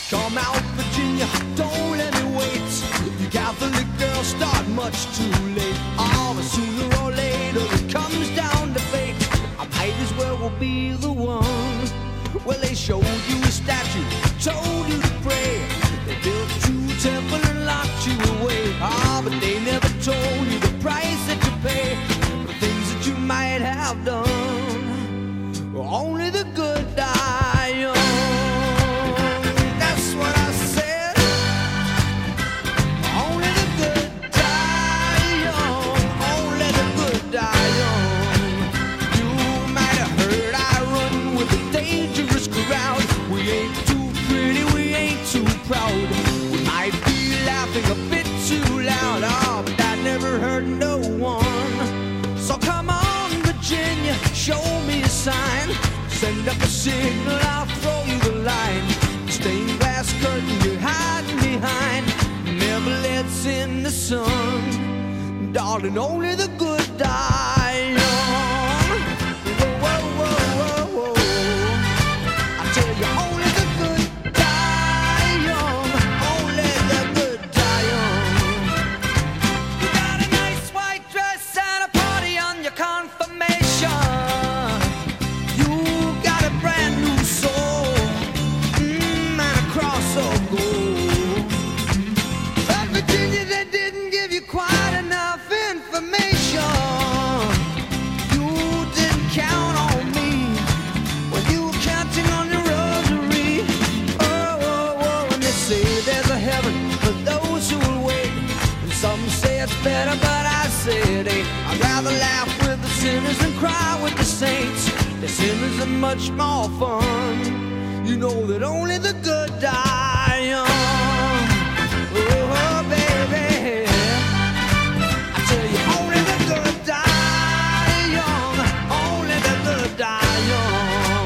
Come out, Virginia, don't let me wait. You Catholic girls start much too late. Oh, but sooner or later it comes down to fate. I might as well be the one. Well, they showed you a statue, told you to pray. They built you a temple and locked you away. Ah, but they never told you the price that you pay for things that you might have done. Only the good die young. That's what I said. Only the good die young. Only the good die young. You might have heard I run with a dangerous crowd. We ain't too pretty, we ain't too proud. We might be laughing a bit too loud. Oh, but that never hurt no one. So come on, Virginia, show me a sign. Send up a signal, I'll throw you the line. Stained glass curtain you're hiding behind never lets in the sun. Darling, only the good die young. Whoa, whoa, whoa, whoa, whoa. I tell you, only the good die young. Only the good die young. You got a nice white dress and a party on your confirmation. You got a brand new soul, and a cross of gold. But Virginia, they didn't give you quite enough information. You didn't count on me when you were counting on your rosary. Oh, oh, oh, and they say there's a heaven for those who will wait. And some say it's better, but I say it ain't. I'd rather laugh with the sinners than cry with the saints. The sinners are much more fun. You know that only the good die young. Oh, baby, I tell you, only the good die young. Only the good die young.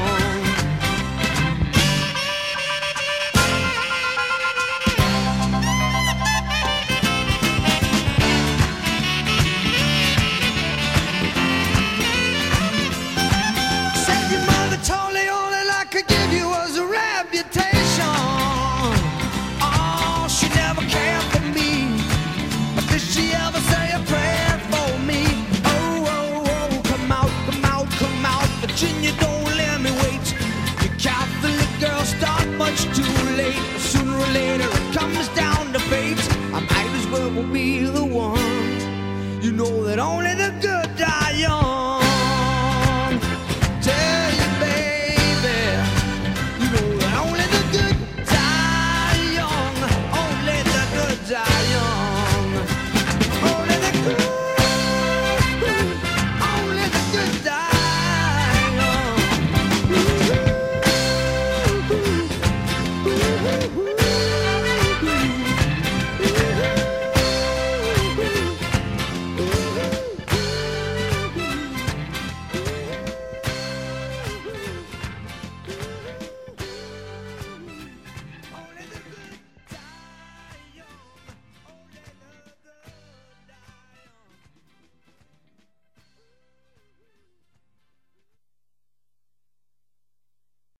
Said your mother told me all that I could give you was a reputation. Oh, she never cared for me, but did she ever say a prayer for me? Oh, oh, oh, come out, come out, come out, Virginia, don't let me wait. You Catholic girls start much too late. Sooner or later it comes down to fate. I might as well be the one. You know that only the